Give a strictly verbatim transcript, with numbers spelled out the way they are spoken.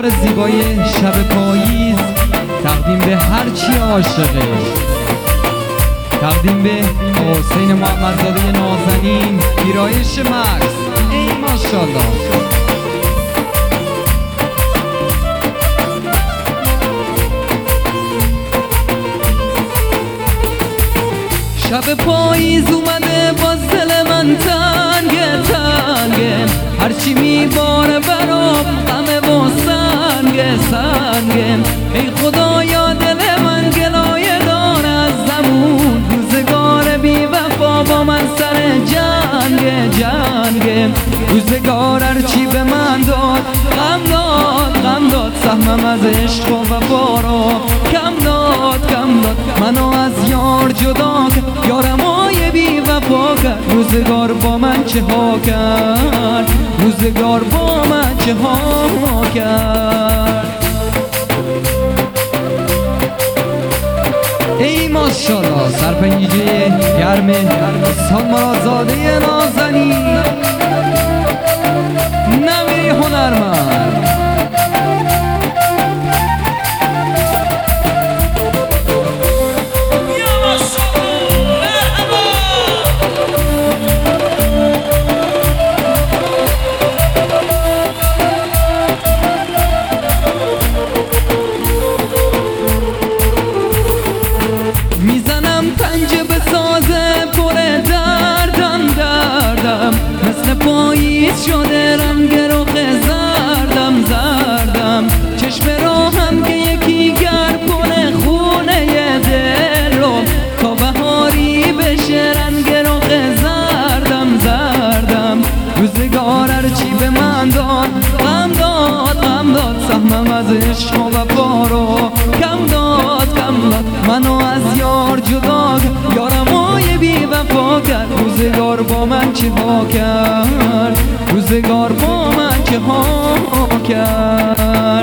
کار زیبای شب پاییز تقدیم به هر چی عاشقه، تقدیم به حسین محمدزاده نازنین، پیرایش مکس. ای ماشاءالله. شب پاییز اومده باز دل من تنگه تنگه، هرچی میباره برام غمه و سنگه سنگه. ای خدایا دل من گلایه دار از زمون، روزگار بی وفا با من سر جنگه جنگه. روزگار هرچی به من داد غم داد غم داد، سهمم از عشق و وفا رو کم داد کم داد. منو از یار جدا کرد، یارمای بی وفا کرد. روزگار با من چه ها کرد، روزگار با من چه ها کرد. ای ماشاءالله. سرپنجه گرم سالمرادزاده نازنین، نوی هنرمند. میزنم پنجه به سازه پر دردم دردم، مثل پاییز شده رنگ رخ زردم زردم. چشم راهم که یکی گر کنه خونه دل رو، تا بهاری بشه رنگ رخ زردم زردم. روزگار هرچی به من داد غم داد غم داد، سهمم از عشق و وفا رو کم داد کم داد. منو از یار جدا کرد، یارمای بی وفا کرد. روزگار با من چه ها کرد، روزگار با من چه ها کرد.